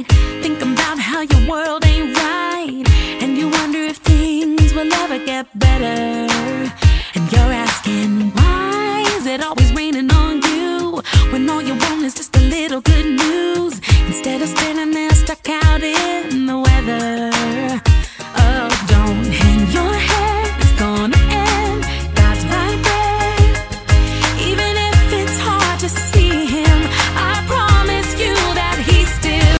night, thinking about how your world ain't right, and you wonder if things will ever get better.